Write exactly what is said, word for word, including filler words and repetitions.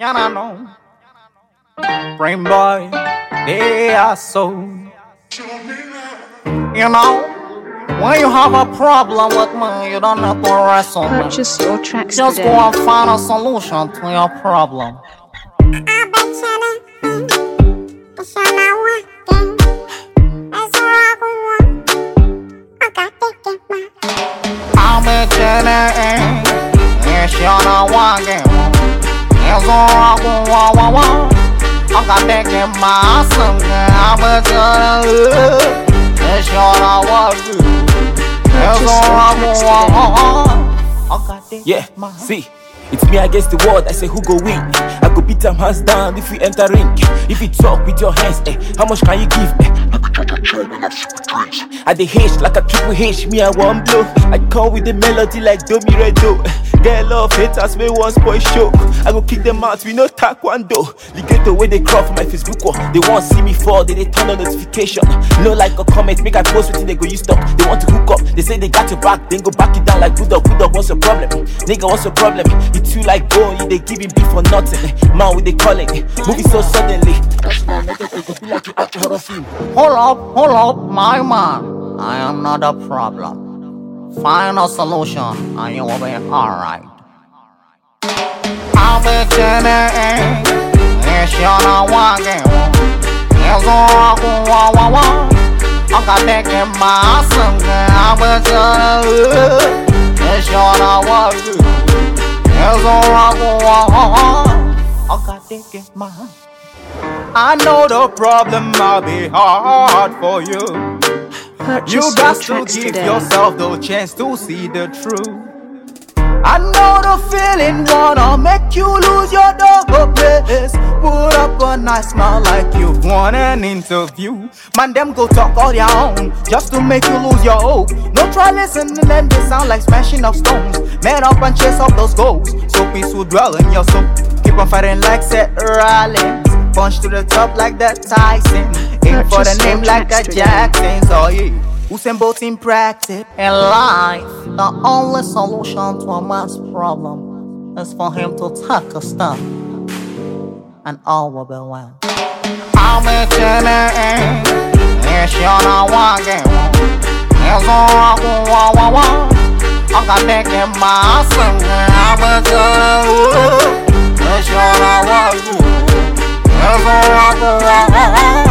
and I know. Brain boy, they are so. You know, when you have a problem with me, you don't have to wrestle me. Purchase your tracks Just today. go and find a solution to your problem. I'm a chillin', it's your not walking. It's all I want. I got to get my son. I'm a chillin', it's your not walking. It's all I want. I got to Yeah, get my see, it's me against the world. I say who go win? I go beat them hands down if we enter ring. If you talk with your hands, eh, how much can you give? Eh? I dey H like a triple H, me I one blow. I come with the melody like Domi Redo. Get a lot of haters, me one spoil show. I go kick them out, we no taekwondo. Ligato where they crawl for my Facebook wall. They want see me fall, they, they turn on notification. No like or comment, make I post with it, they go use stop. They want to hook up, they say they got your back, then go back it down like Bulldog. Bulldog, what's your problem? Nigga, what's your problem? You too like bone, you they giving beef for nothing. Man, with they calling, movie so suddenly. Hold up, hold up, my man. I am not a problem. Find a solution and you will be alright. I'll be chillin', it's your not walking. It's all I want. I got to get my son. I'll be chillin', it's your not walking. It's all I want. I got to get my. I know the problem might be hard for you. Purchase You your got to tracks give today. yourself the chance to see the truth. I know the feeling wanna make you lose your dog place. Put up a nice smile like you've won an interview. Man, them go talk all their own just to make you lose your hope. No try listening and they sound like smashing of stones. Man up and chase up those goals so peace will dwell in your soul. Keep on fighting like Seth Rollins. Punch to the top like that Tyson. Aim for the name like a Jackson. So yeah, Usain Bolt in practice. In life, the only solution to a man's problem is for him to take a step, and all will be well. I'm a chillin', it's your not walking. It's all I want. I got to get my son. I'm a chillin', it's your not walking. It's all I want.